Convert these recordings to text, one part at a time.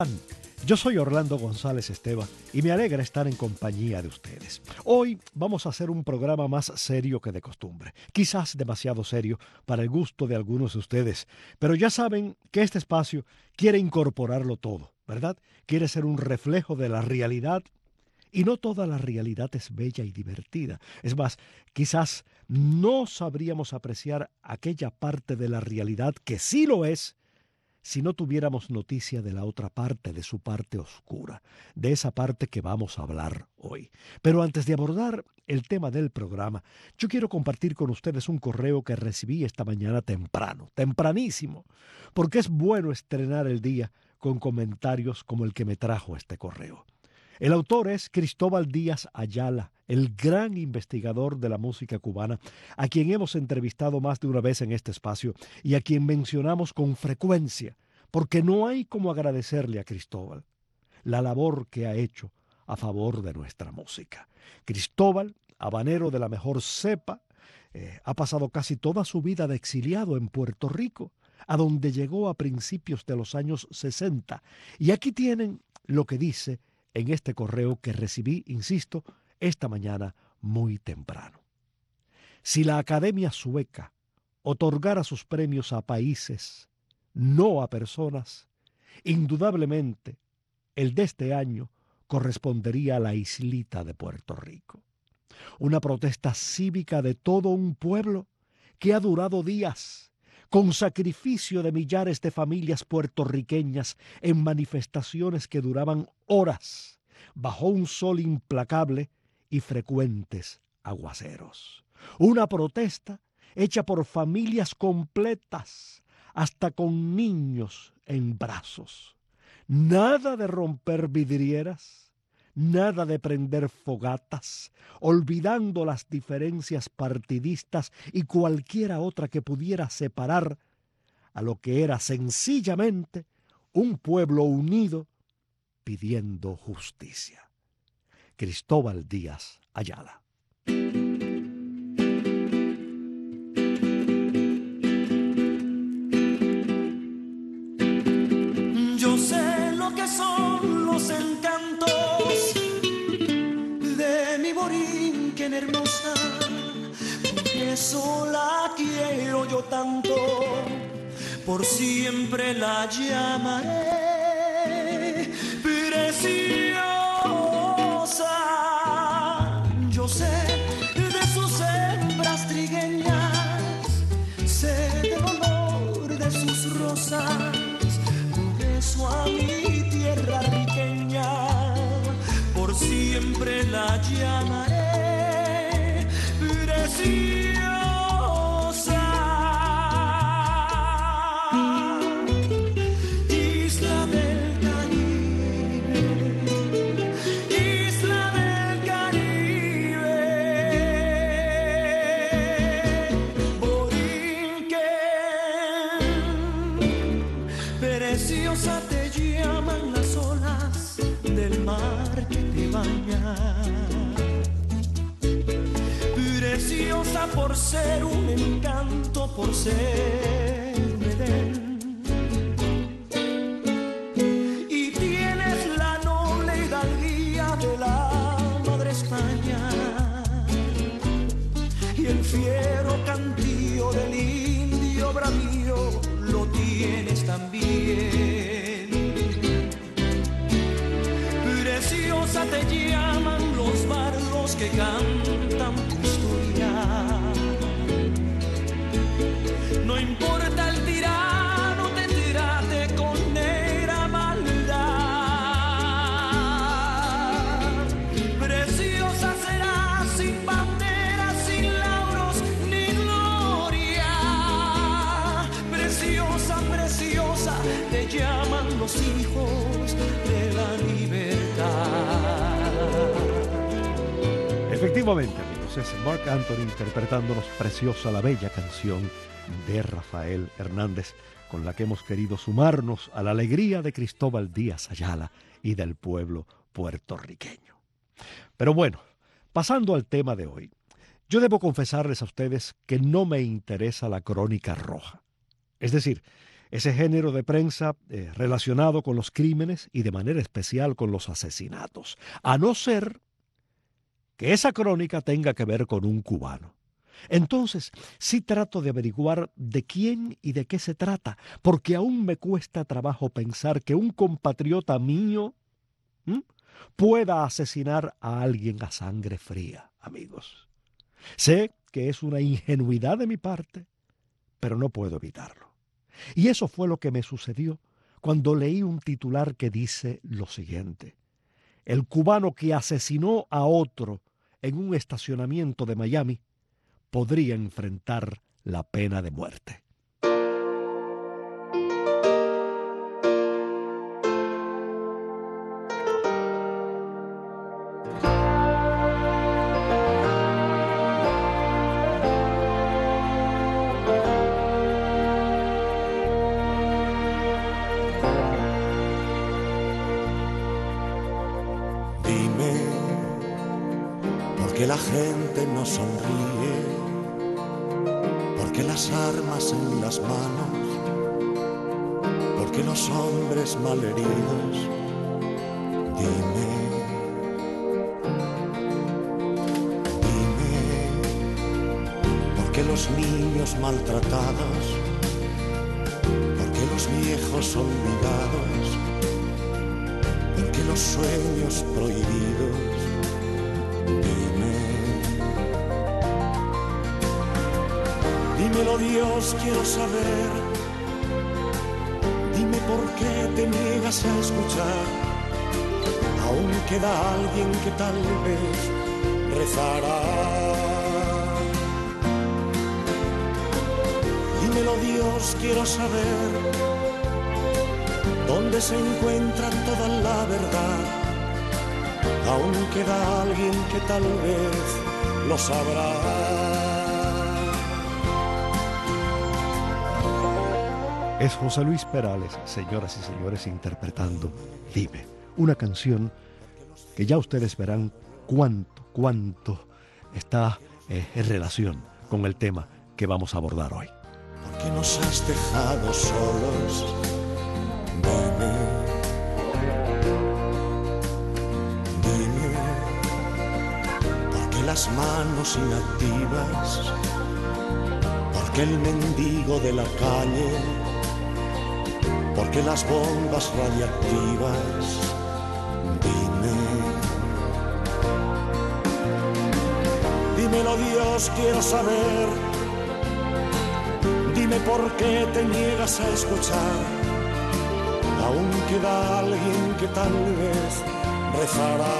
Yo soy Orlando González Esteban y me alegra estar en compañía de ustedes. Hoy vamos a hacer un programa más serio que de costumbre, quizás demasiado serio para el gusto de algunos de ustedes, pero ya saben que este espacio quiere incorporarlo todo, ¿verdad? Quiere ser un reflejo de la realidad y no toda la realidad es bella y divertida. Es más, quizás no sabríamos apreciar aquella parte de la realidad que sí lo es si no tuviéramos noticia de la otra parte, de su parte oscura, de esa parte que vamos a hablar hoy. Pero antes de abordar el tema del programa, yo quiero compartir con ustedes un correo que recibí esta mañana temprano, tempranísimo, porque es bueno estrenar el día con comentarios como el que me trajo este correo. El autor es Cristóbal Díaz Ayala, el gran investigador de la música cubana, a quien hemos entrevistado más de una vez en este espacio y a quien mencionamos con frecuencia, porque no hay como agradecerle a Cristóbal la labor que ha hecho a favor de nuestra música. Cristóbal, habanero de la mejor cepa, ha pasado casi toda su vida de exiliado en Puerto Rico, a donde llegó a principios de los años 60. Y aquí tienen lo que dice en este correo que recibí, insisto, esta mañana muy temprano. Si la Academia Sueca otorgara sus premios a países, no a personas, indudablemente el de este año correspondería a la islita de Puerto Rico. Una protesta cívica de todo un pueblo que ha durado días, con sacrificio de millares de familias puertorriqueñas en manifestaciones que duraban horas, bajo un sol implacable y frecuentes aguaceros. Una protesta hecha por familias completas, hasta con niños en brazos. Nada de romper vidrieras, nada de prender fogatas, olvidando las diferencias partidistas y cualquiera otra que pudiera separar a lo que era sencillamente un pueblo unido pidiendo justicia. Cristóbal Díaz Ayala. Yo sé lo que son los encantos de mi Borinquen hermosa, por eso la quiero yo tanto, por siempre la llamaré preciosa. Yo sé de sus hembras trigueñas, sé del olor de sus rosas, por eso a mi tierra riqueña por siempre la llamaré preciosa. Preciosa te llaman las olas del mar que te baña, preciosa por ser un encanto, por ser un Edén. Y tienes la noble hidalguía de la madre España y el fiero cantío del indio bravío lo tienes también. Preciosa te llaman los bardos que cantan tu historia. No importa el tirano te trate con negra maldad. Preciosa será sin banderas, sin lauros ni gloria. Preciosa, preciosa te llaman los hijos de la libertad. Efectivamente, amigos, es Marc Anthony interpretándonos Preciosa, la bella canción de Rafael Hernández, con la que hemos querido sumarnos a la alegría de Cristóbal Díaz Ayala y del pueblo puertorriqueño. Pero bueno, pasando al tema de hoy, yo debo confesarles a ustedes que no me interesa la crónica roja. Es decir, ese género de prensa relacionado con los crímenes y de manera especial con los asesinatos, a no ser que esa crónica tenga que ver con un cubano. Entonces, sí trato de averiguar de quién y de qué se trata, porque aún me cuesta trabajo pensar que un compatriota mío pueda asesinar a alguien a sangre fría, amigos. Sé que es una ingenuidad de mi parte, pero no puedo evitarlo. Y eso fue lo que me sucedió cuando leí un titular que dice lo siguiente: el cubano que asesinó a otro en un estacionamiento de Miami podría enfrentar la pena de muerte. Porque la gente no sonríe, porque las armas en las manos, porque los hombres malheridos. Dime, porque los niños maltratados, porque los viejos olvidados, porque los sueños prohibidos. Dímelo, Dios, quiero saber. Dime por qué te niegas a escuchar. Aún queda alguien que tal vez rezará. Dímelo, Dios, quiero saber dónde se encuentra toda la verdad. Aún queda alguien que tal vez lo sabrá. Es José Luis Perales, señoras y señores, interpretando Dime, una canción que ya ustedes verán cuánto está en relación con el tema que vamos a abordar hoy. ¿Por qué nos has dejado solos? Dime, dime, ¿por qué las manos inactivas? ¿Por qué el mendigo de la calle? Porque las bombas radiactivas. Dímelo, Dios, quiero saber. Dime por qué te niegas a escuchar. Aún queda alguien que tal vez rezará.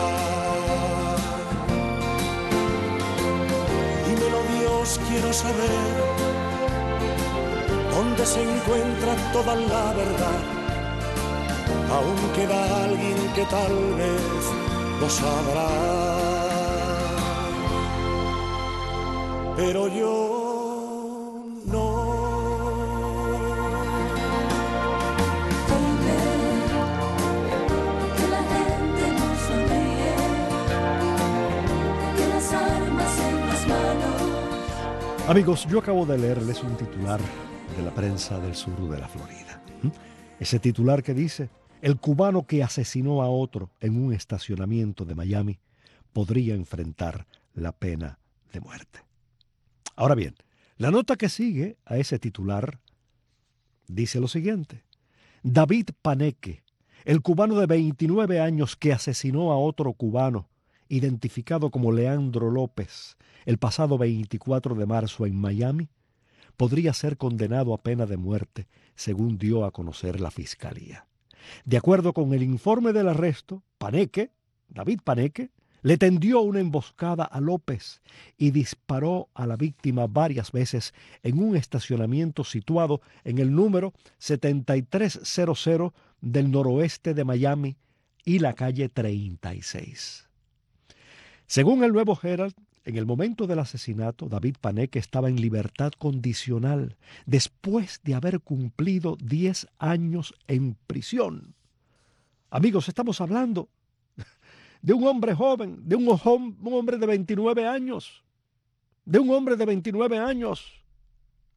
Dímelo, Dios, quiero saber dónde se encuentra toda la verdad. Aún queda alguien que tal vez lo sabrá. Pero yo no. Dime que la gente no sonríe, que las armas en las manos. Amigos, yo acabo de leerles un titular de la prensa del sur de la Florida. Ese titular que dice: el cubano que asesinó a otro en un estacionamiento de Miami podría enfrentar la pena de muerte. Ahora bien, la nota que sigue a ese titular dice lo siguiente: David Paneque, el cubano de 29 años que asesinó a otro cubano, identificado como Leandro López, el pasado 24 de marzo en Miami, podría ser condenado a pena de muerte, según dio a conocer la Fiscalía. De acuerdo con el informe del arresto, David Paneque, le tendió una emboscada a López y disparó a la víctima varias veces en un estacionamiento situado en el número 7300 del noroeste de Miami y la calle 36. Según el Nuevo Herald, en el momento del asesinato, David Paneque estaba en libertad condicional después de haber cumplido 10 años en prisión. Amigos, estamos hablando de un hombre joven, de un hombre de 29 años, de un hombre de 29 años.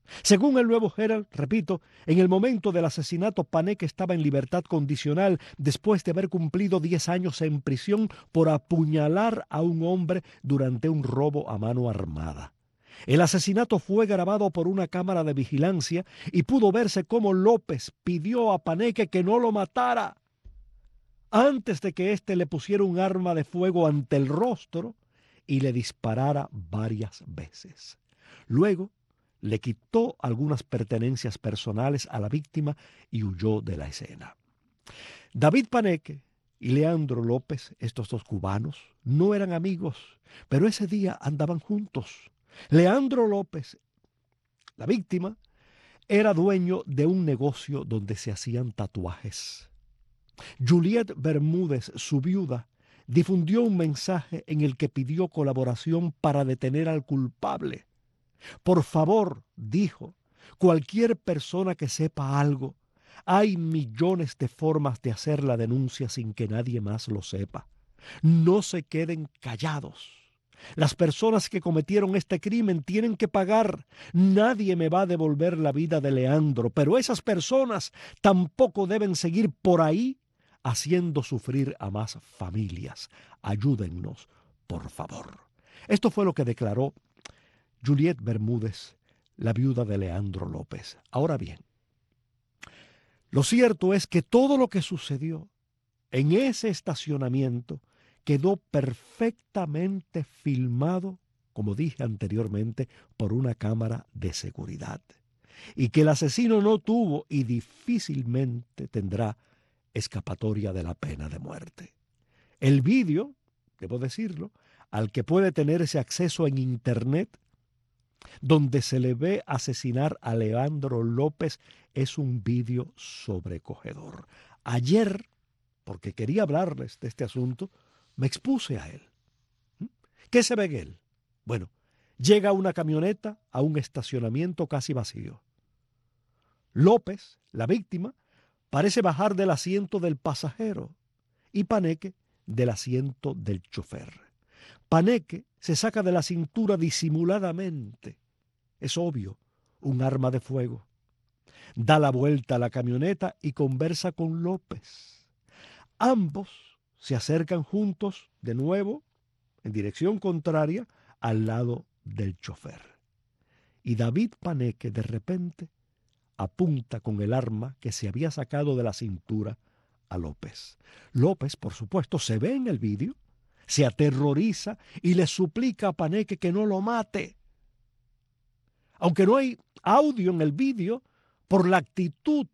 Según el Nuevo Herald, repito, en el momento del asesinato, Paneque estaba en libertad condicional después de haber cumplido 10 años en prisión por apuñalar a un hombre durante un robo a mano armada. El asesinato fue grabado por una cámara de vigilancia y pudo verse cómo López pidió a Paneque que no lo matara antes de que éste le pusiera un arma de fuego ante el rostro y le disparara varias veces. Luego, le quitó algunas pertenencias personales a la víctima y huyó de la escena. David Paneque y Leandro López, estos dos cubanos, no eran amigos, pero ese día andaban juntos. Leandro López, la víctima, era dueño de un negocio donde se hacían tatuajes. Juliet Bermúdez, su viuda, difundió un mensaje en el que pidió colaboración para detener al culpable. Por favor, dijo, cualquier persona que sepa algo, hay millones de formas de hacer la denuncia sin que nadie más lo sepa. No se queden callados. Las personas que cometieron este crimen tienen que pagar. Nadie me va a devolver la vida de Leandro, pero esas personas tampoco deben seguir por ahí haciendo sufrir a más familias. Ayúdennos, por favor. Esto fue lo que declaró Juliet Bermúdez, la viuda de Leandro López. Ahora bien, lo cierto es que todo lo que sucedió en ese estacionamiento quedó perfectamente filmado, como dije anteriormente, por una cámara de seguridad. Y que el asesino no tuvo y difícilmente tendrá escapatoria de la pena de muerte. El vídeo, debo decirlo, al que puede tener ese acceso en internet, donde se le ve asesinar a Leandro López, es un vídeo sobrecogedor. Ayer, porque quería hablarles de este asunto, me expuse a él. ¿Qué se ve en él? Bueno, llega una camioneta a un estacionamiento casi vacío. López, la víctima, parece bajar del asiento del pasajero y Paneque del asiento del chofer. Paneque se saca de la cintura disimuladamente, es obvio, un arma de fuego. Da la vuelta a la camioneta y conversa con López. Ambos se acercan juntos de nuevo en dirección contraria al lado del chofer. Y David Paneque de repente apunta con el arma que se había sacado de la cintura a López. López, por supuesto, se ve en el vídeo, se aterroriza y le suplica a Paneque que no lo mate. Aunque no hay audio en el vídeo, por la actitud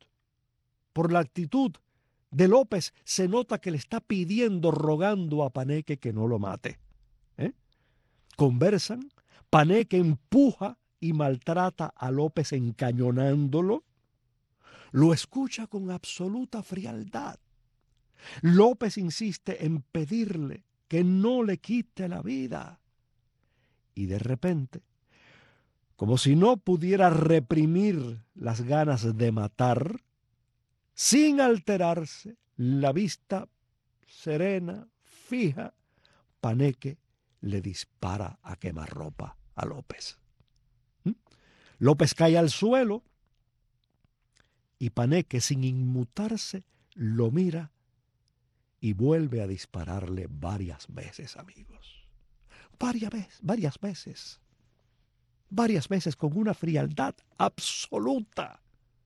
de López se nota que le está pidiendo, rogando a Paneque que no lo mate. Conversan, Paneque empuja y maltrata a López encañonándolo. Lo escucha con absoluta frialdad. López insiste en pedirle que no le quite la vida. Y de repente, como si no pudiera reprimir las ganas de matar, sin alterarse, la vista serena, fija, Paneque le dispara a quemarropa a López. López cae al suelo y Paneque, sin inmutarse, lo mira y vuelve a dispararle varias veces, amigos. Varias veces con una frialdad absoluta.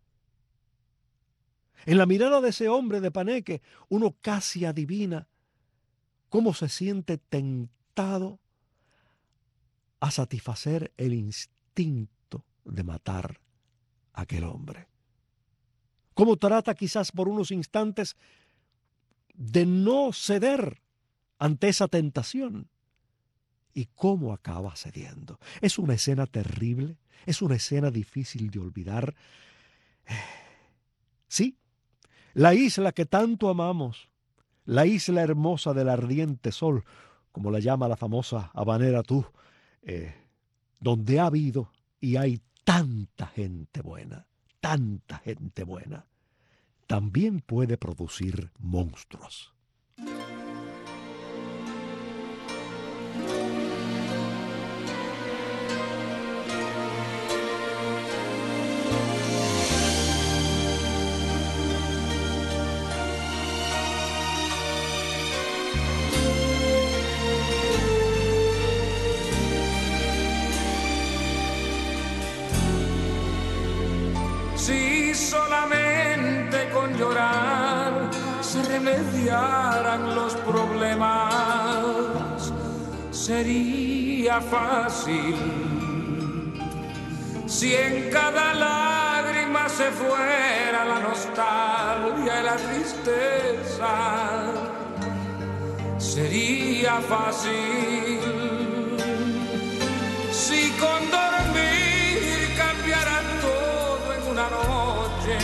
En la mirada de ese hombre de Paneque, uno casi adivina cómo se siente tentado a satisfacer el instinto de matar a aquel hombre. Cómo trata quizás por unos instantes de no ceder ante esa tentación. Y cómo acaba cediendo. Es una escena terrible, es una escena difícil de olvidar. Sí, la isla que tanto amamos, la isla hermosa del ardiente sol, como la llama la famosa habanera Tú, donde ha habido y hay tanta gente buena, también puede producir monstruos. con llorar se remediaran los problemas. Sería fácil si en cada lágrima se fuera la nostalgia y la tristeza. Sería fácil si con dormir cambiara todo en una noche.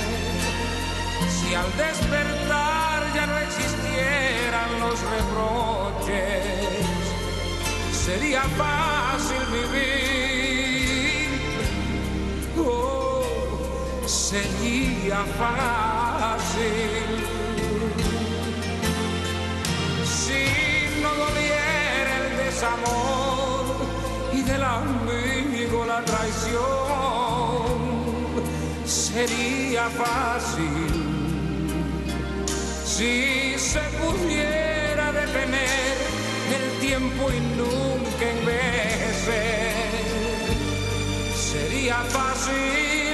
Si al despertar ya no existieran los reproches. Sería fácil vivir, oh, sería fácil. Si no doliera el desamor y del amigo la traición, sería fácil. Si se pudiera detener el tiempo y nunca envejecer, sería fácil,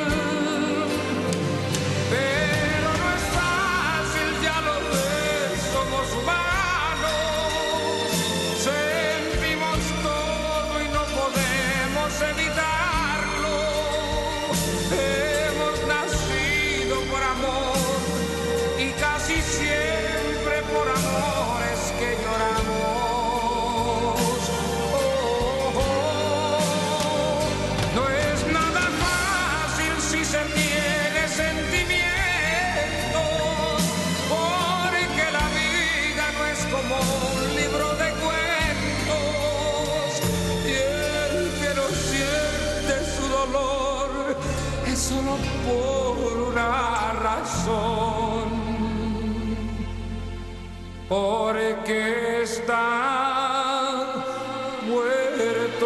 pero no es fácil, ya lo ves, somos humanos, sentimos todo y no podemos evitarlo, hemos nacido por amor y casi siempre por amores que lloramos. No es nada fácil si se tiene sentimientos, porque la vida no es como un libro de cuentos, y el que no siente su dolor es solo por una razón, porque está muerto.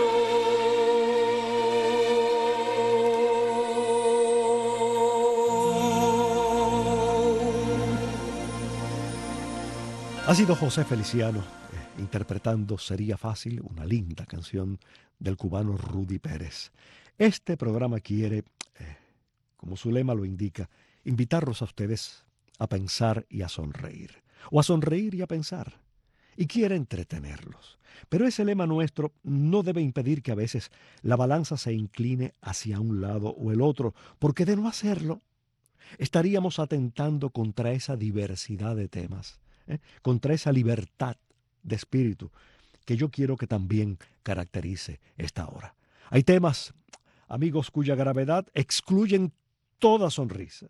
Ha sido José Feliciano interpretando Sería Fácil, una linda canción del cubano Rudy Pérez. Este programa quiere, como su lema lo indica, invitarlos a ustedes a pensar y a sonreír, o a sonreír y a pensar, y quiere entretenerlos. Pero ese lema nuestro no debe impedir que a veces la balanza se incline hacia un lado o el otro, porque de no hacerlo, estaríamos atentando contra esa diversidad de temas, contra esa libertad de espíritu que yo quiero que también caracterice esta hora. Hay temas, amigos, cuya gravedad excluyen toda sonrisa,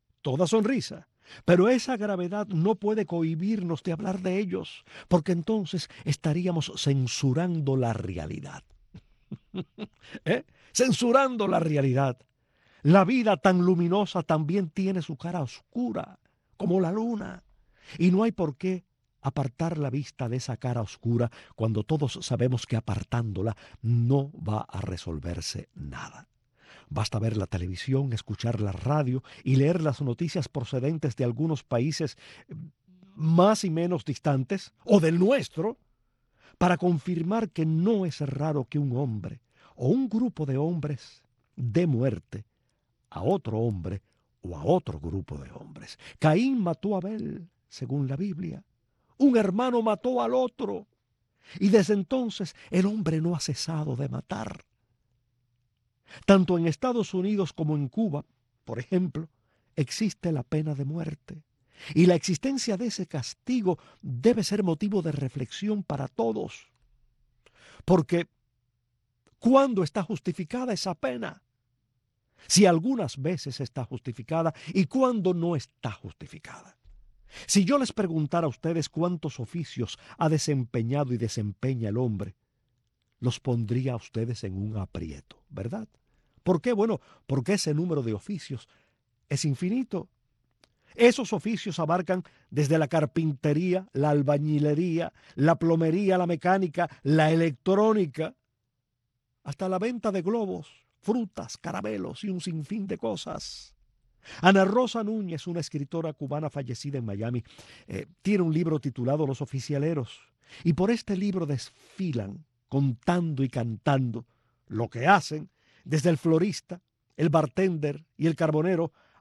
pero esa gravedad no puede cohibirnos de hablar de ellos, porque entonces estaríamos censurando la realidad. Censurando la realidad. La vida tan luminosa también tiene su cara oscura, como la luna. Y no hay por qué apartar la vista de esa cara oscura cuando todos sabemos que apartándola no va a resolverse nada. Basta ver la televisión, escuchar la radio y leer las noticias procedentes de algunos países más y menos distantes, o del nuestro, para confirmar que no es raro que un hombre o un grupo de hombres dé muerte a otro hombre o a otro grupo de hombres. Caín mató a Abel, según la Biblia. Un hermano mató al otro. Y desde entonces el hombre no ha cesado de matar. Tanto en Estados Unidos como en Cuba, por ejemplo, existe la pena de muerte. Y la existencia de ese castigo debe ser motivo de reflexión para todos. Porque, ¿cuándo está justificada esa pena? Si algunas veces está justificada y cuándo no está justificada. Si yo les preguntara a ustedes cuántos oficios ha desempeñado y desempeña el hombre, los pondría a ustedes en un aprieto, ¿verdad? ¿Por qué? Bueno, porque ese número de oficios es infinito. Esos oficios abarcan desde la carpintería, la albañilería, la plomería, la mecánica, la electrónica, hasta la venta de globos, frutas, caramelos y un sinfín de cosas. Ana Rosa Núñez, una escritora cubana fallecida en Miami, tiene un libro titulado Los Oficialeros, y por este libro desfilan contando y cantando lo que hacen desde el florista, el bartender y el carbonero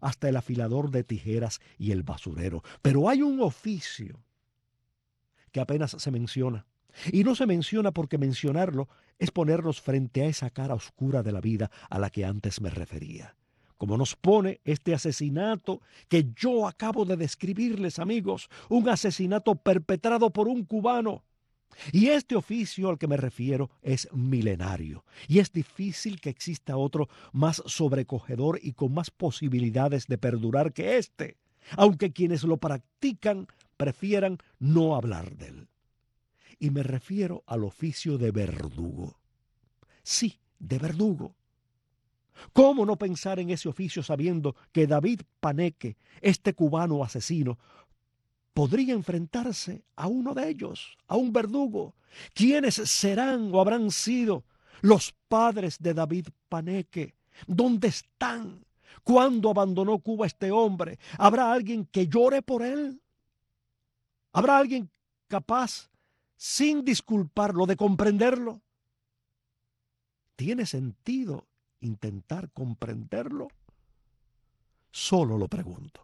hasta el afilador de tijeras y el basurero. Pero hay un oficio que apenas se menciona. Y no se menciona porque mencionarlo es ponernos frente a esa cara oscura de la vida a la que antes me refería. Como nos pone este asesinato que yo acabo de describirles, amigos, un asesinato perpetrado por un cubano. Y este oficio al que me refiero es milenario, y es difícil que exista otro más sobrecogedor y con más posibilidades de perdurar que este, aunque quienes lo practican prefieran no hablar de él. Y me refiero al oficio de verdugo. Sí, de verdugo. ¿Cómo no pensar en ese oficio sabiendo que David Paneque, este cubano asesino, podría enfrentarse a uno de ellos, a un verdugo? ¿Quiénes serán o habrán sido los padres de David Paneque? ¿Dónde están? ¿Cuándo abandonó Cuba este hombre? ¿Habrá alguien que llore por él? ¿Habrá alguien capaz, sin disculparlo, de comprenderlo? ¿Tiene sentido intentar comprenderlo? Solo lo pregunto.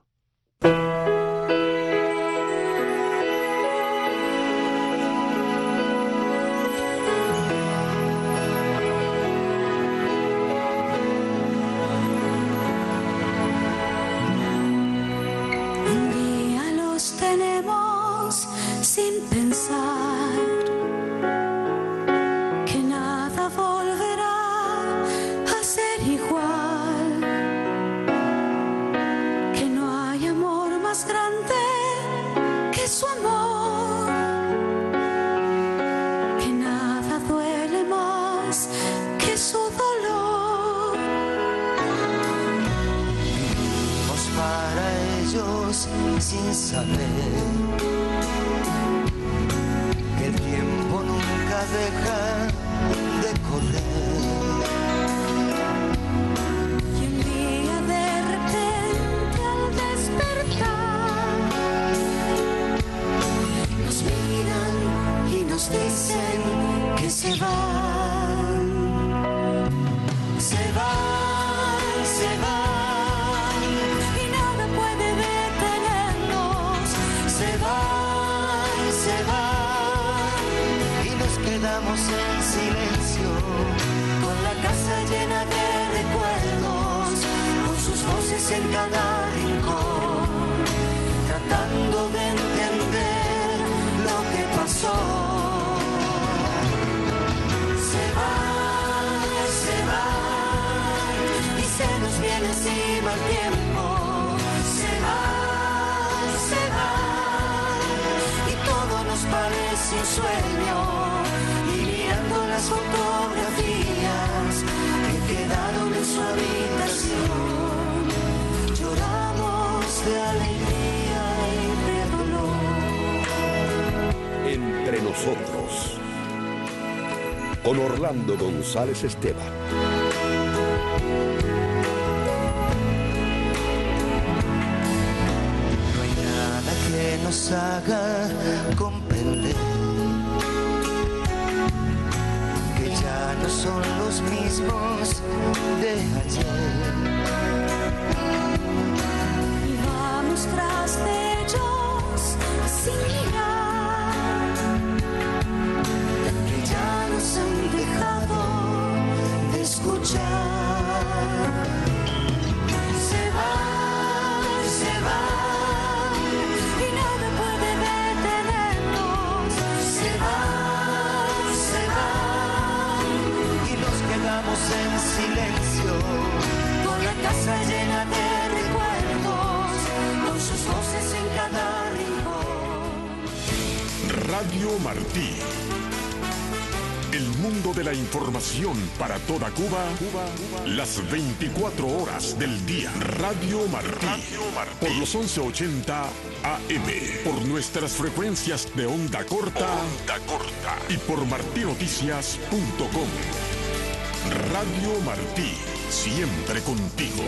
Un día los tenemos sin pensar que nada volverá a ser igual, que no hay amor más grande que su amor, que nada duele más que su dolor. Vivimos para ellos sin saber que el tiempo nunca deja de correr. Y un día de repente al despertar nos miran y nos dicen que se van. Se van, se van y nada puede detenernos. Se van Y nos quedamos en silencio, con la casa llena de recuerdos, con sus voces en cada rincón, tratando de entender lo que pasó. Se van y se nos viene encima el tiempo. se van Y todo nos parece un sueño. y mirando las fotografías que quedaron en su habitación, lloramos de alegría y de dolor. Entre nosotros, con Orlando González Esteban. No hay nada que nos haga comprender que ya no son los mismos de ayer. Y vamos tras de ellos sin mirar, Que ya nos han dejado de escuchar. Se van y nada puede detenernos. se van y nos quedamos en silencio, Con la casa llena de recuerdos, con sus voces en cada rincón. Radio Martí. El mundo de la información para toda Cuba, las 24 horas del día. Radio Martí. Por los 1180 AM. Por nuestras frecuencias de onda corta. Y por martinoticias.com. Radio Martí. Siempre contigo.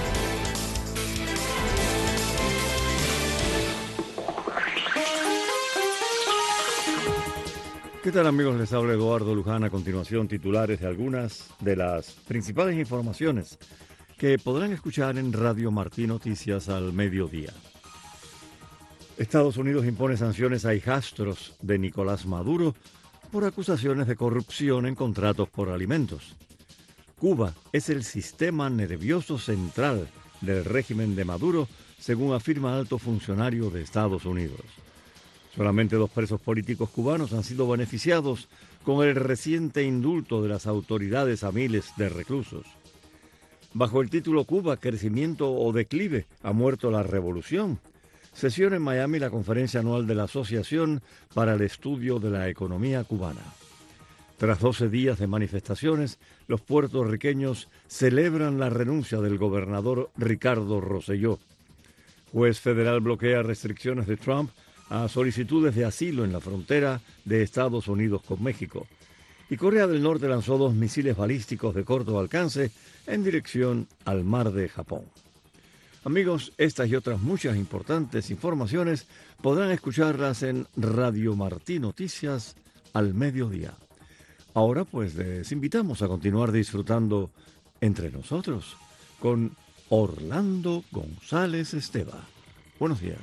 ¿Qué tal, amigos? Les habla Eduardo Luján. A continuación, titulares de algunas de las principales informaciones que podrán escuchar en Radio Martí Noticias al mediodía. Estados Unidos impone sanciones a hijastros de Nicolás Maduro por acusaciones de corrupción en contratos por alimentos. Cuba es el sistema nervioso central del régimen de Maduro, según afirma alto funcionario de Estados Unidos. Solamente 2 presos políticos cubanos han sido beneficiados con el reciente indulto de las autoridades a miles de reclusos. Bajo el título Cuba, crecimiento o declive, ha muerto la revolución. Sesiona en Miami la conferencia anual de la Asociación para el Estudio de la Economía Cubana. Tras 12 días de manifestaciones, los puertorriqueños celebran la renuncia del gobernador Ricardo Rosselló. Juez federal bloquea restricciones de Trump a solicitudes de asilo en la frontera de Estados Unidos con México. Y Corea del Norte lanzó 2 misiles balísticos de corto alcance en dirección al mar de Japón. Amigos, estas y otras muchas importantes informaciones podrán escucharlas en Radio Martí Noticias al mediodía. Ahora pues les invitamos a continuar disfrutando Entre Nosotros con Orlando González Esteva. Buenos días.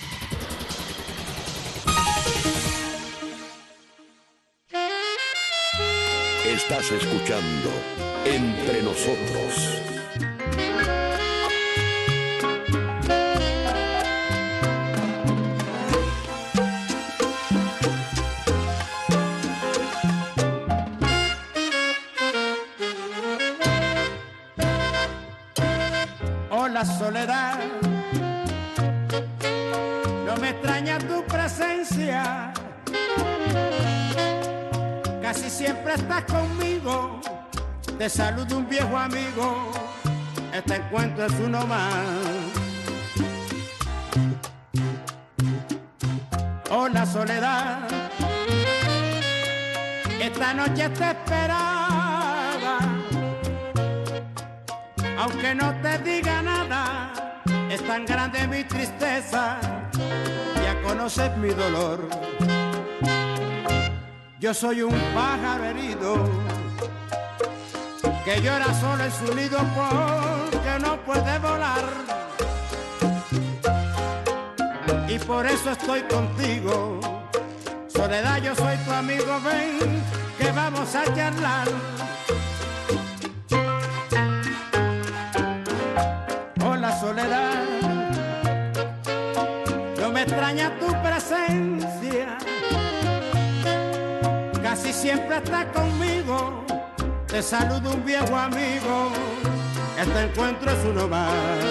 Estás escuchando Entre Nosotros. Hola soledad, no me extraña tu presencia. Casi siempre estás conmigo, te saludo un viejo amigo, este encuentro es uno más. Hola soledad, esta noche te esperaba, aunque no te diga nada, es tan grande mi tristeza, ya conoces mi dolor. Yo soy un pájaro herido que llora solo en su nido porque no puede volar. Y por eso estoy contigo, soledad, yo soy tu amigo, ven que vamos a charlar. Hola soledad, no me extraña tu presencia. Casi siempre estás conmigo, te saludo un viejo amigo, este encuentro es uno más.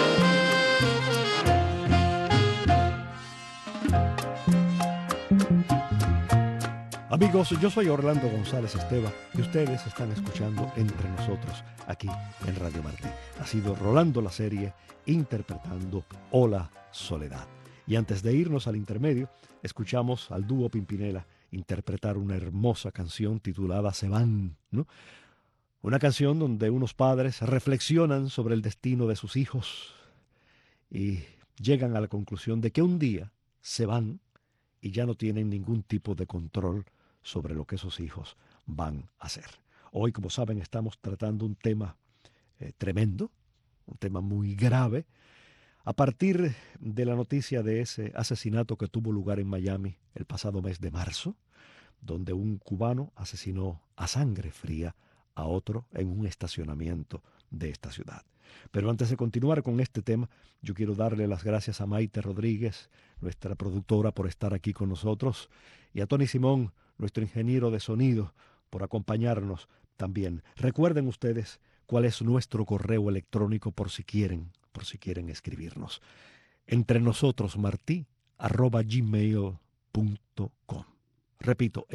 Amigos, yo soy Orlando González Esteva y ustedes están escuchando Entre Nosotros, aquí en Radio Martí. Ha sido Rolando la serie interpretando Hola Soledad. Y antes de irnos al intermedio, escuchamos al dúo Pimpinela interpretar una hermosa canción titulada Se van, ¿no? Una canción donde unos padres reflexionan sobre el destino de sus hijos y llegan a la conclusión de que un día se van y ya no tienen ningún tipo de control sobre lo que esos hijos van a hacer. Hoy, como saben, estamos tratando un tema tremendo, un tema muy grave, a partir de la noticia de ese asesinato que tuvo lugar en Miami el pasado mes de marzo, donde un cubano asesinó a sangre fría a otro en un estacionamiento de esta ciudad. Pero antes de continuar con este tema, yo quiero darle las gracias a Maite Rodríguez, nuestra productora, por estar aquí con nosotros, y a Tony Simón, nuestro ingeniero de sonido, por acompañarnos también. Recuerden ustedes cuál es nuestro correo electrónico por si quieren escribirnos. entrenosotrosmarti@gmail.com. Repito,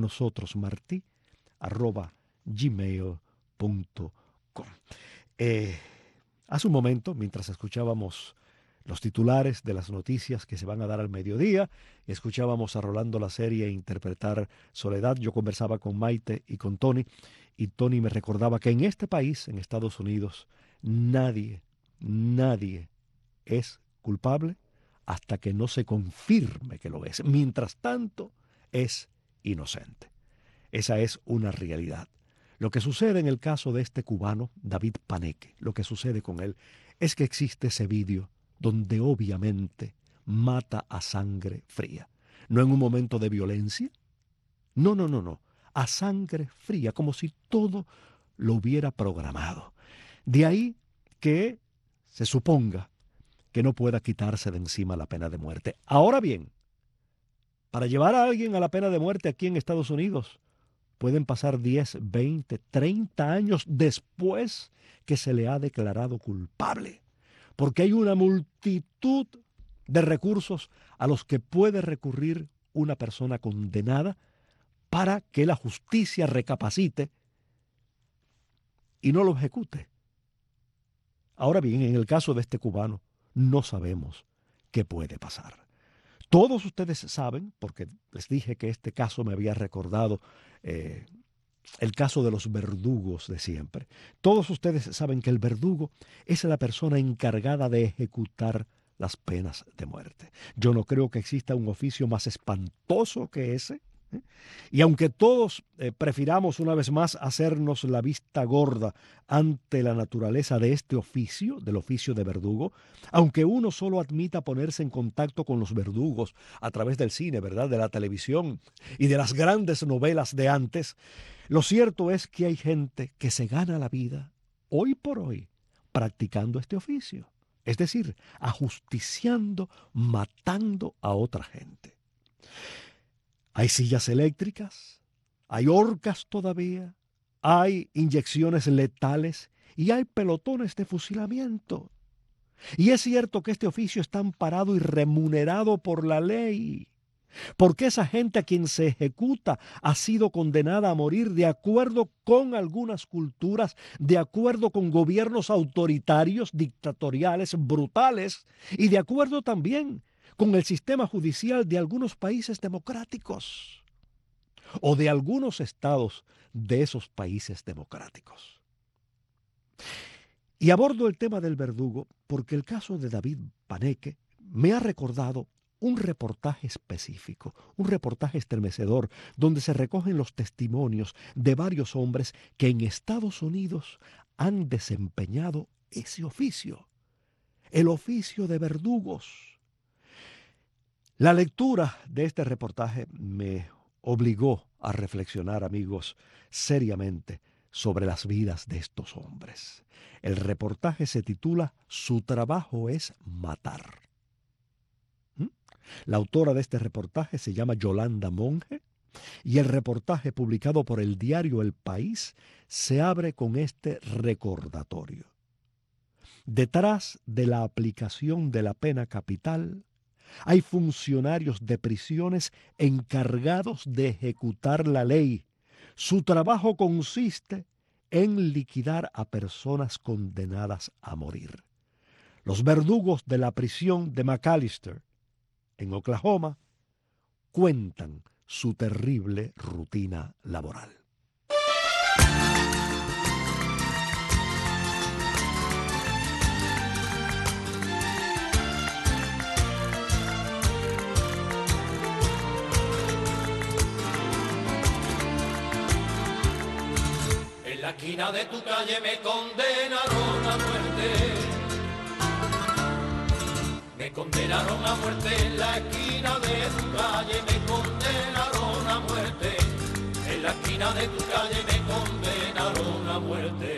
entrenosotrosmarti@gmail.com. Hace un momento, mientras escuchábamos los titulares de las noticias que se van a dar al mediodía, escuchábamos a Rolando la serie interpretar Soledad, yo conversaba con Maite y con Tony, y Tony me recordaba que en este país, en Estados Unidos, nadie es culpable hasta que no se confirme que lo es. Mientras tanto, es inocente. Esa es una realidad. Lo que sucede en el caso de este cubano, David Paneque, lo que sucede con él es que existe ese vídeo donde obviamente mata a sangre fría. No en un momento de violencia, no, a sangre fría, como si todo lo hubiera programado. De ahí que se suponga que no pueda quitarse de encima la pena de muerte. Ahora bien, para llevar a alguien a la pena de muerte aquí en Estados Unidos, pueden pasar 10, 20, 30 años después que se le ha declarado culpable, porque hay una multitud de recursos a los que puede recurrir una persona condenada para que la justicia recapacite y no lo ejecute. Ahora bien, en el caso de este cubano, no sabemos qué puede pasar. Todos ustedes saben, porque les dije que este caso me había recordado el caso de los verdugos de siempre. Todos ustedes saben que el verdugo es la persona encargada de ejecutar las penas de muerte. Yo no creo que exista un oficio más espantoso que ese. Y aunque todos prefiramos una vez más hacernos la vista gorda ante la naturaleza de este oficio, del oficio de verdugo, aunque uno solo admita ponerse en contacto con los verdugos a través del cine, ¿verdad?, de la televisión y de las grandes novelas de antes, lo cierto es que hay gente que se gana la vida hoy por hoy practicando este oficio, es decir, ajusticiando, matando a otra gente. Hay sillas eléctricas, hay horcas todavía, hay inyecciones letales y hay pelotones de fusilamiento. Y es cierto que este oficio está amparado y remunerado por la ley, porque esa gente a quien se ejecuta ha sido condenada a morir de acuerdo con algunas culturas, de acuerdo con gobiernos autoritarios, dictatoriales, brutales, y de acuerdo también con el sistema judicial de algunos países democráticos o de algunos estados de esos países democráticos. Y abordo el tema del verdugo porque el caso de David Paneque me ha recordado un reportaje específico, un reportaje estremecedor, donde se recogen los testimonios de varios hombres que en Estados Unidos han desempeñado ese oficio, el oficio de verdugos. La lectura de este reportaje me obligó a reflexionar, amigos, seriamente sobre las vidas de estos hombres. El reportaje se titula Su trabajo es matar. La autora de este reportaje se llama Yolanda Monge y el reportaje publicado por el diario El País se abre con este recordatorio. Detrás de la aplicación de la pena capital hay funcionarios de prisiones encargados de ejecutar la ley. Su trabajo consiste en liquidar a personas condenadas a morir. Los verdugos de la prisión de McAllister, en Oklahoma, cuentan su terrible rutina laboral. En la esquina de tu calle me condenaron a muerte. Me condenaron a muerte en la esquina de tu calle, me condenaron a muerte. En la esquina de tu calle me condenaron a muerte.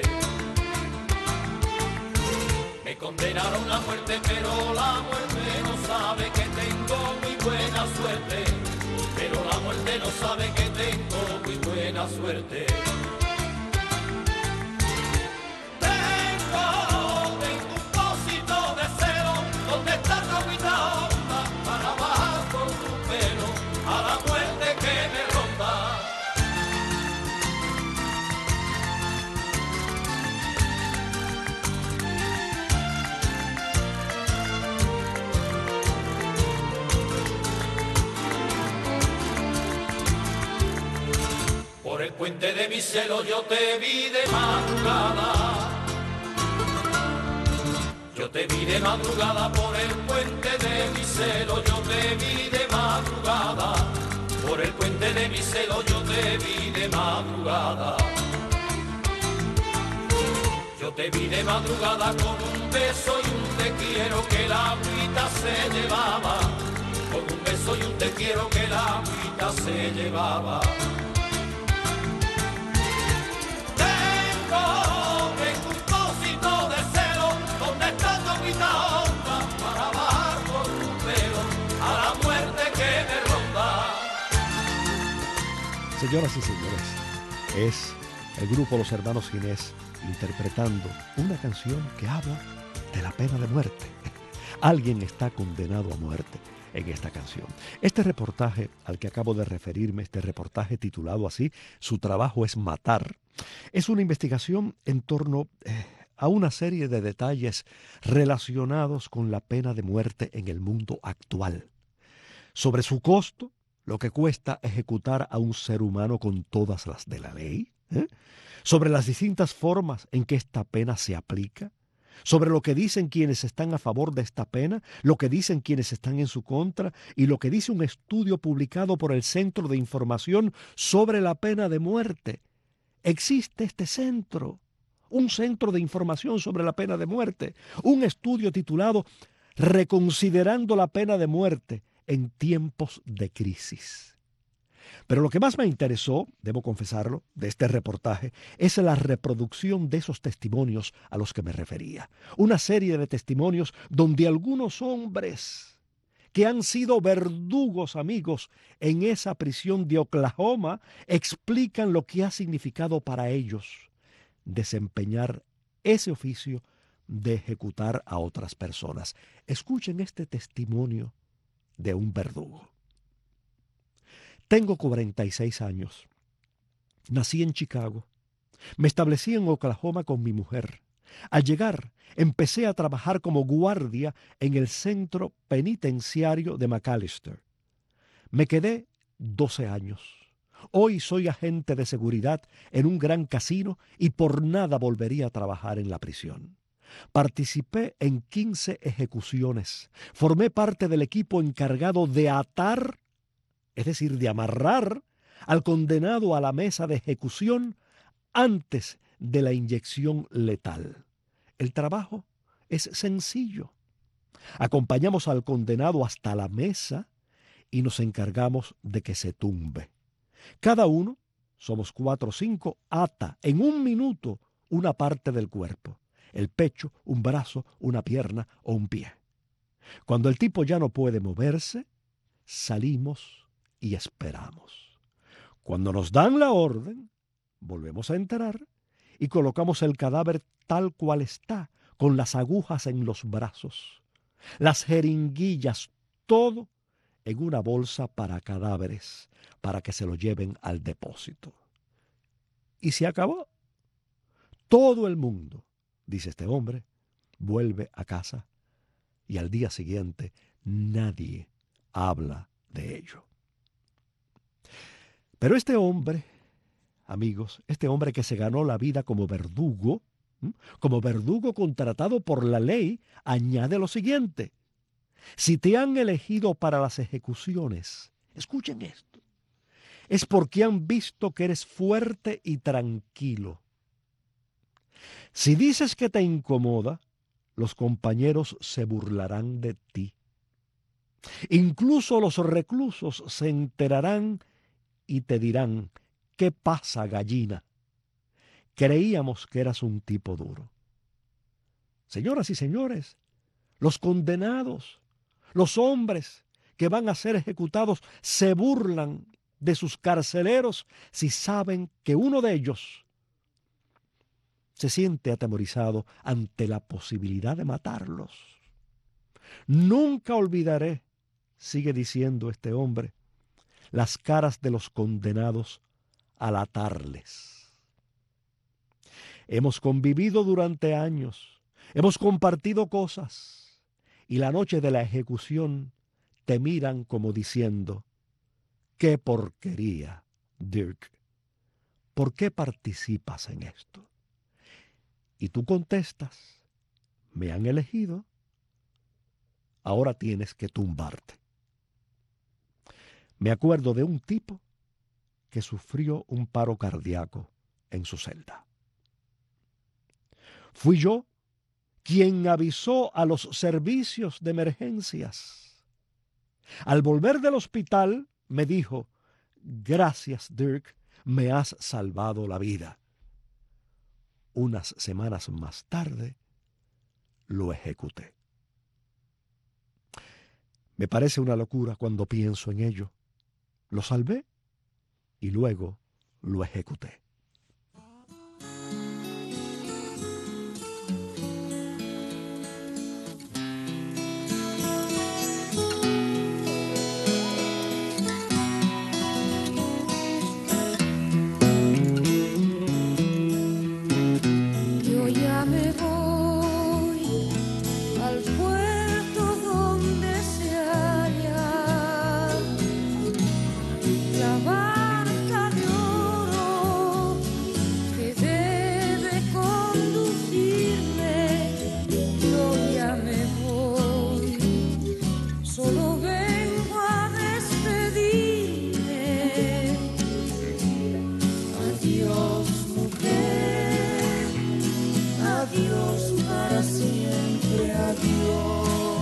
Me condenaron a muerte, pero la muerte no sabe que tengo muy buena suerte. Pero la muerte no sabe que tengo muy buena suerte. Por el puente de mi celo yo te vi de madrugada. Yo te vi de madrugada por el puente de mi celo, yo te vi de madrugada. Por el puente de mi celo yo te vi de madrugada. Te vi de madrugada con un beso y un te quiero que la agüita se llevaba. Con un beso y un te quiero que la agüita se llevaba. Tengo un cosito de celo, donde está tu agüita honda, para bajar por tu pelo a la muerte que me ronda. Señoras y señores, es el grupo Los Hermanos Ginés interpretando una canción que habla de la pena de muerte. Alguien está condenado a muerte en esta canción. Este reportaje al que acabo de referirme, este reportaje titulado así, Su trabajo es matar, es una investigación en torno a una serie de detalles relacionados con la pena de muerte en el mundo actual. Sobre su costo, lo que cuesta ejecutar a un ser humano con todas las de la ley, sobre las distintas formas en que esta pena se aplica, sobre lo que dicen quienes están a favor de esta pena, lo que dicen quienes están en su contra y lo que dice un estudio publicado por el Centro de Información sobre la Pena de Muerte. Existe este centro, un centro de información sobre la pena de muerte, un estudio titulado Reconsiderando la pena de muerte en tiempos de crisis. Pero lo que más me interesó, debo confesarlo, de este reportaje, es la reproducción de esos testimonios a los que me refería. Una serie de testimonios donde algunos hombres que han sido verdugos, amigos, en esa prisión de Oklahoma, explican lo que ha significado para ellos desempeñar ese oficio de ejecutar a otras personas. Escuchen este testimonio de un verdugo. Tengo 46 años. Nací en Chicago. Me establecí en Oklahoma con mi mujer. Al llegar, empecé a trabajar como guardia en el centro penitenciario de McAllister. Me quedé 12 años. Hoy soy agente de seguridad en un gran casino y por nada volvería a trabajar en la prisión. Participé en 15 ejecuciones. Formé parte del equipo encargado de atar, es decir, de amarrar al condenado a la mesa de ejecución antes de la inyección letal. El trabajo es sencillo. Acompañamos al condenado hasta la mesa y nos encargamos de que se tumbe. Cada uno, somos 4 o 5, ata en 1 minuto una parte del cuerpo, el pecho, un brazo, una pierna o un pie. Cuando el tipo ya no puede moverse, salimos y esperamos. Cuando nos dan la orden, volvemos a entrar y colocamos el cadáver tal cual está, con las agujas en los brazos, las jeringuillas, todo en una bolsa para cadáveres, para que se lo lleven al depósito. Y se acabó. Todo el mundo, dice este hombre, vuelve a casa y al día siguiente nadie habla de ello. Pero este hombre, amigos, este hombre que se ganó la vida como verdugo contratado por la ley, añade lo siguiente: si te han elegido para las ejecuciones, escuchen esto, es porque han visto que eres fuerte y tranquilo. Si dices que te incomoda, los compañeros se burlarán de ti. Incluso los reclusos se enterarán y te dirán: ¿qué pasa, gallina? Creíamos que eras un tipo duro. Señoras y señores, los condenados, los hombres que van a ser ejecutados, se burlan de sus carceleros si saben que uno de ellos se siente atemorizado ante la posibilidad de matarlos. Nunca olvidaré, sigue diciendo este hombre, las caras de los condenados al atarles. Hemos convivido durante años, hemos compartido cosas, y la noche de la ejecución te miran como diciendo: ¡qué porquería, Dirk! ¿Por qué participas en esto? Y tú contestas: me han elegido, ahora tienes que tumbarte. Me acuerdo de un tipo que sufrió un paro cardíaco en su celda. Fui yo quien avisó a los servicios de emergencias. Al volver del hospital, me dijo: gracias, Dirk, me has salvado la vida. Unas semanas más tarde, lo ejecuté. Me parece una locura cuando pienso en ello. Lo salvé y luego lo ejecuté. Yo ya me voy al puerto donde se halla la barca de oro que debe conducirme. Yo ya me voy, solo vengo a despedirme. Adiós, mujer, adiós para siempre, adiós.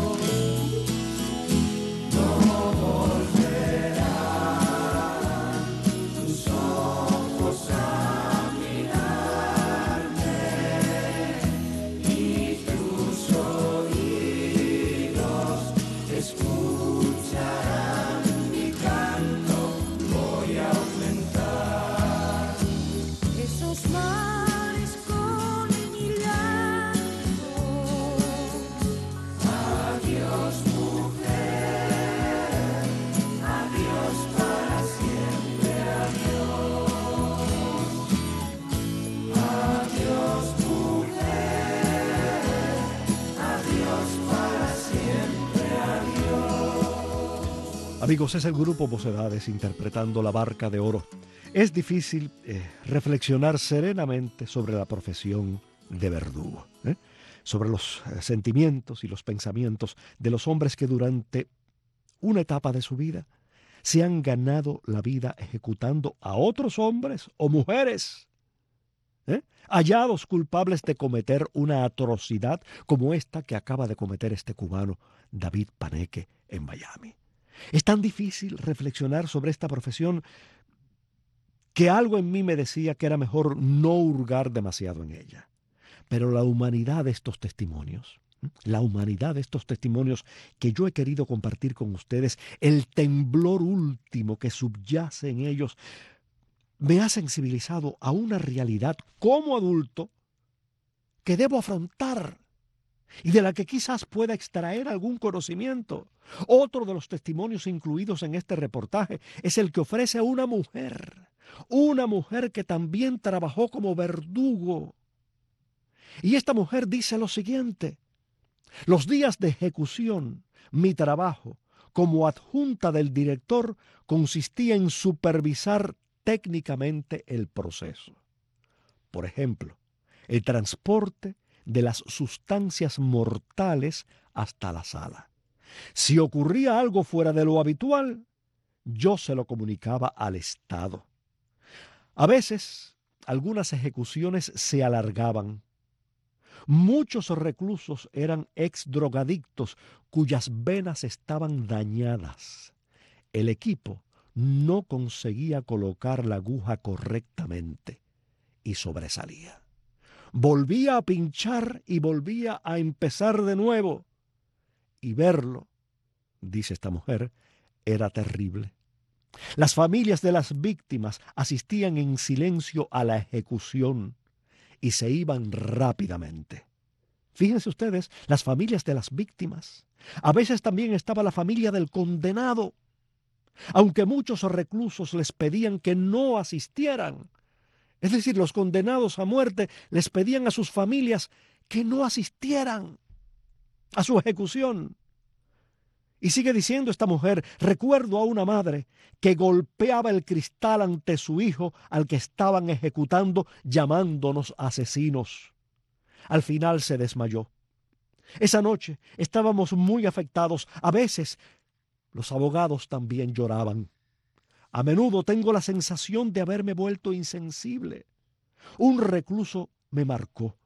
Esos mares con mi llanto. Adiós, mujer, adiós para siempre, adiós. Adiós, mujer, adiós para siempre, adiós. Amigos, es el grupo Mocedades interpretando La Barca de Oro. Es difícil reflexionar serenamente sobre la profesión de verdugo, sobre los sentimientos y los pensamientos de los hombres que durante una etapa de su vida se han ganado la vida ejecutando a otros hombres o mujeres, hallados culpables de cometer una atrocidad como esta que acaba de cometer este cubano David Paneque en Miami. Es tan difícil reflexionar sobre esta profesión que algo en mí me decía que era mejor no hurgar demasiado en ella. Pero la humanidad de estos testimonios, que yo he querido compartir con ustedes, el temblor último que subyace en ellos, me ha sensibilizado a una realidad como adulto que debo afrontar y de la que quizás pueda extraer algún conocimiento. Otro de los testimonios incluidos en este reportaje es el que ofrece a una mujer que también trabajó como verdugo. Y esta mujer dice lo siguiente: los días de ejecución, mi trabajo como adjunta del director consistía en supervisar técnicamente el proceso. Por ejemplo, el transporte de las sustancias mortales hasta la sala. Si ocurría algo fuera de lo habitual, yo se lo comunicaba al Estado. A veces, algunas ejecuciones se alargaban. Muchos reclusos eran exdrogadictos cuyas venas estaban dañadas. El equipo no conseguía colocar la aguja correctamente y sobresalía. Volvía a pinchar y volvía a empezar de nuevo. Y verlo, dice esta mujer, era terrible. Las familias de las víctimas asistían en silencio a la ejecución y se iban rápidamente. Fíjense ustedes, las familias de las víctimas. A veces también estaba la familia del condenado. Aunque muchos reclusos les pedían que no asistieran, es decir, los condenados a muerte les pedían a sus familias que no asistieran a su ejecución. Y sigue diciendo esta mujer: recuerdo a una madre que golpeaba el cristal ante su hijo al que estaban ejecutando, llamándonos asesinos. Al final se desmayó. Esa noche estábamos muy afectados. A veces los abogados también lloraban. A menudo tengo la sensación de haberme vuelto insensible. Un recluso me marcó.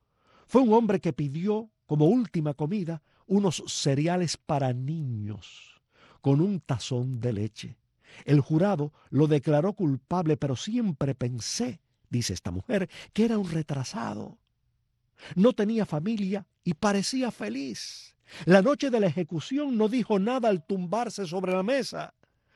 Fue un hombre que pidió como última comida unos cereales para niños con un tazón de leche. El jurado lo declaró culpable, pero siempre pensé, dice esta mujer, que era un retrasado. No tenía familia y parecía feliz. La noche de la ejecución no dijo nada al tumbarse sobre la mesa.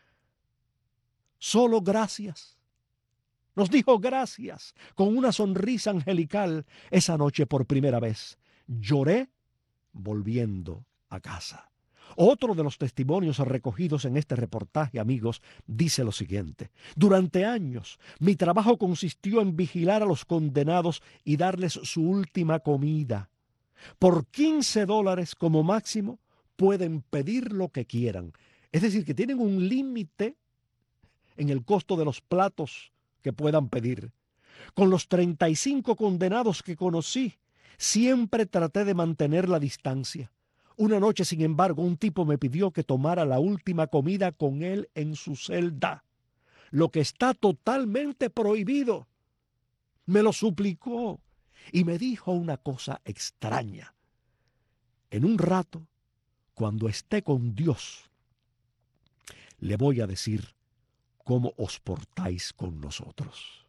Solo gracias. Nos dijo gracias con una sonrisa angelical. Esa noche por primera vez lloré volviendo a casa. Otro de los testimonios recogidos en este reportaje, amigos, dice lo siguiente: durante años mi trabajo consistió en vigilar a los condenados y darles su última comida. Por $15 como máximo pueden pedir lo que quieran. Es decir, que tienen un límite en el costo de los platos que puedan pedir. Con los 35 condenados que conocí, siempre traté de mantener la distancia. Una noche, sin embargo, un tipo me pidió que tomara la última comida con él en su celda, lo que está totalmente prohibido. Me lo suplicó y me dijo una cosa extraña. En un rato, cuando esté con Dios, le voy a decir cómo os portáis con nosotros.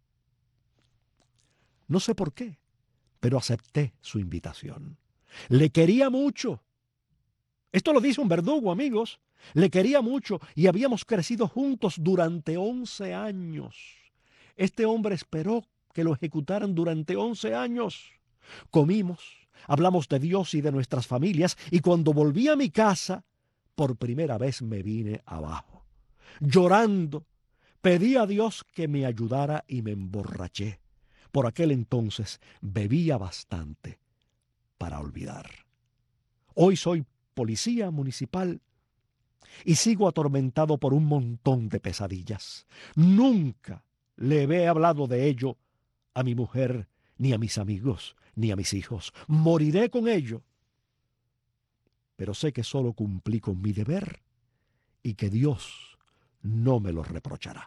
No sé por qué, pero acepté su invitación. Le quería mucho. Esto lo dice un verdugo, amigos. Le quería mucho y habíamos crecido juntos durante 11 años. Este hombre esperó que lo ejecutaran durante 11 años. Comimos, hablamos de Dios y de nuestras familias, y cuando volví a mi casa, por primera vez me vine abajo. Llorando, pedí a Dios que me ayudara y me emborraché. Por aquel entonces bebía bastante para olvidar. Hoy soy policía municipal y sigo atormentado por un montón de pesadillas. Nunca le he hablado de ello a mi mujer, ni a mis amigos, ni a mis hijos. Moriré con ello. Pero sé que solo cumplí con mi deber y que Dios no me lo reprochará.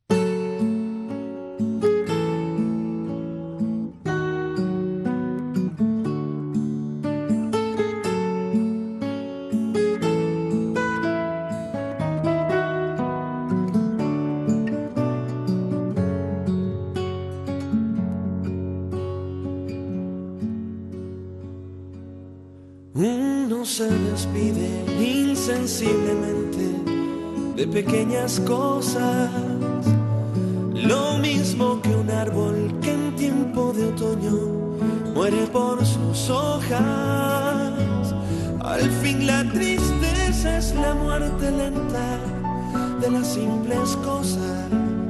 Uno se despide insensiblemente de pequeñas cosas, lo mismo que un árbol que en tiempo de otoño muere por sus hojas. Al fin la tristeza es la muerte lenta de las simples cosas,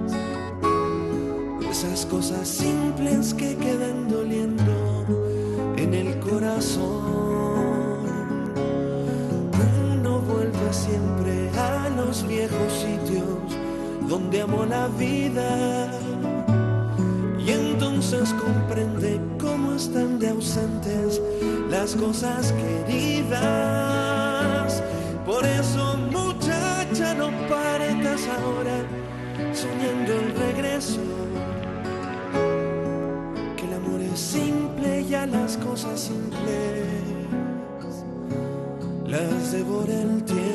esas cosas simples que quedan doliendo en el corazón. Siempre a los viejos sitios donde amó la vida, y entonces comprende cómo están de ausentes las cosas queridas. Por eso, muchacha, no partas ahora soñando el regreso, que el amor es simple y a las cosas simples las devora el tiempo.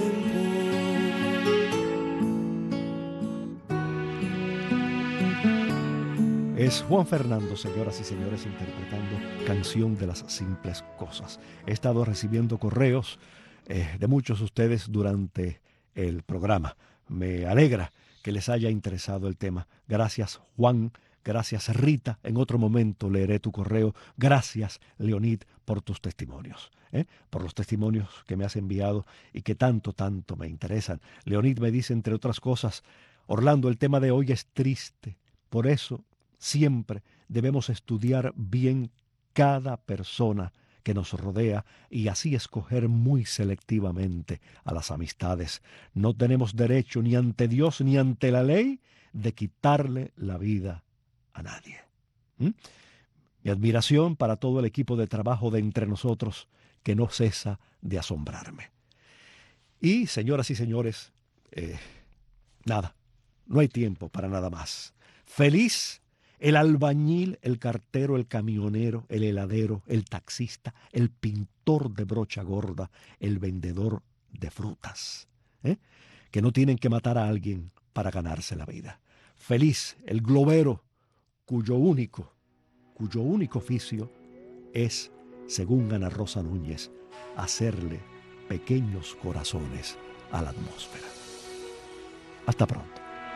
Es Juan Fernando, señoras y señores, interpretando Canción de las Simples Cosas. He estado recibiendo correos de muchos de ustedes durante el programa. Me alegra que les haya interesado el tema. Gracias, Juan. Gracias, Rita. En otro momento leeré tu correo. Gracias, Leonid, por tus testimonios. Por los testimonios que me has enviado y que tanto me interesan. Leonid me dice, entre otras cosas, Orlando, el tema de hoy es triste. Por eso siempre debemos estudiar bien cada persona que nos rodea y así escoger muy selectivamente a las amistades. No tenemos derecho ni ante Dios ni ante la ley de quitarle la vida a nadie. Mi admiración para todo el equipo de trabajo de Entre Nosotros, que no cesa de asombrarme. Y, señoras y señores, no hay tiempo para nada más. Feliz el albañil, el cartero, el camionero, el heladero, el taxista, el pintor de brocha gorda, el vendedor de frutas, que no tienen que matar a alguien para ganarse la vida. Feliz el globero cuyo único oficio es, según Ana Rosa Núñez, hacerle pequeños corazones a la atmósfera. Hasta pronto.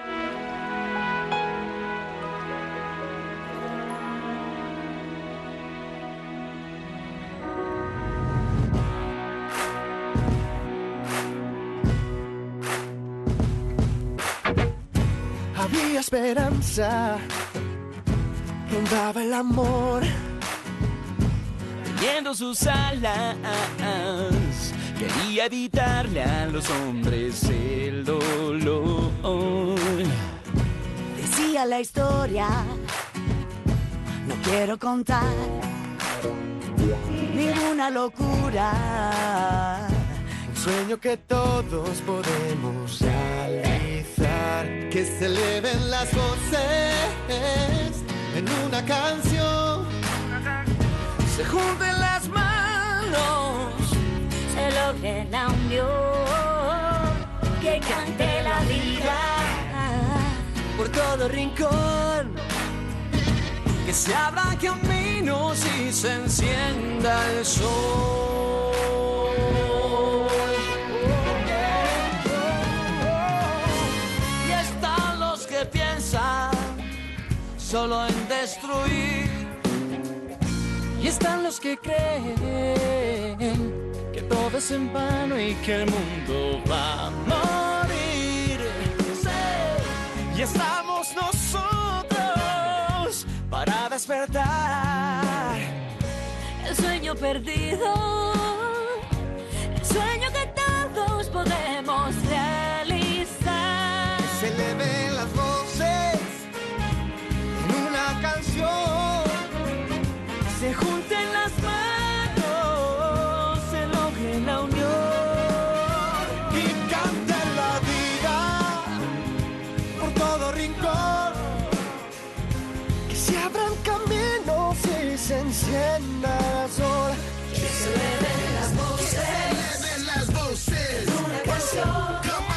Había esperanza, rondaba el amor, viendo sus alas, quería evitarle a los hombres el dolor. Decía la historia, no quiero contar ninguna locura. un sueño que todos podemos realizar, que se eleven las voces en una canción, se junten las manos, se logre la unión, que cante la vida por todo rincón, que se abran caminos y se encienda el sol. Y están los que piensan solo en destruir, y están los que creen que todo es en vano y que el mundo va a morir. Sí. Y estamos nosotros para despertar el sueño perdido, el sueño que todos podemos realizar. que se eleven las voces en una canción, se junten las manos, se logre la unión y canten la vida por todo rincón, que se abran caminos y se encienda el sol, Que se eleven las voces, una canción,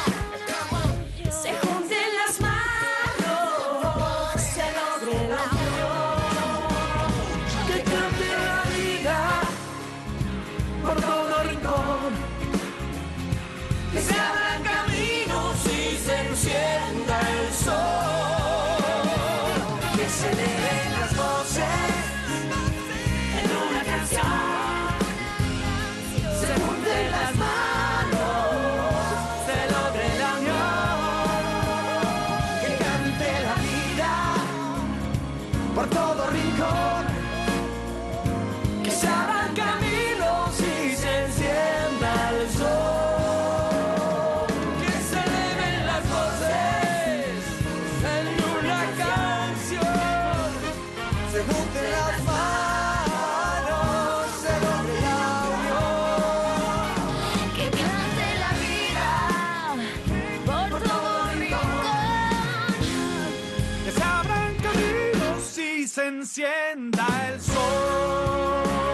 se junten las manos, se logre la unión, que cambie la vida por todo rincón, que se abran caminos y se encienda el sol, que se eleven las voces en una canción, se junten las manos, se logre la unión, que cante la vida por todo rincón, que se abran caminos y se encienda el sol, que se eleven las voces en una canción, se junten las manos, se logre la unión, que cante la vida por todo rincón. que se abran caminos y se encienda el sol.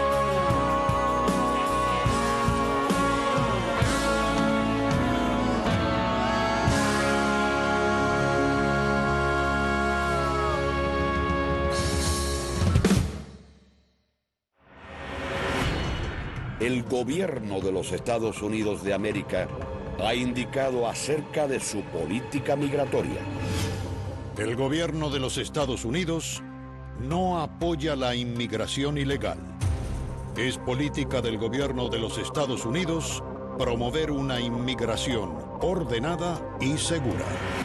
El gobierno de los Estados Unidos de América ha indicado acerca de su política migratoria. El gobierno de los Estados Unidos no apoya la inmigración ilegal. Es política del gobierno de los Estados Unidos promover una inmigración ordenada y segura.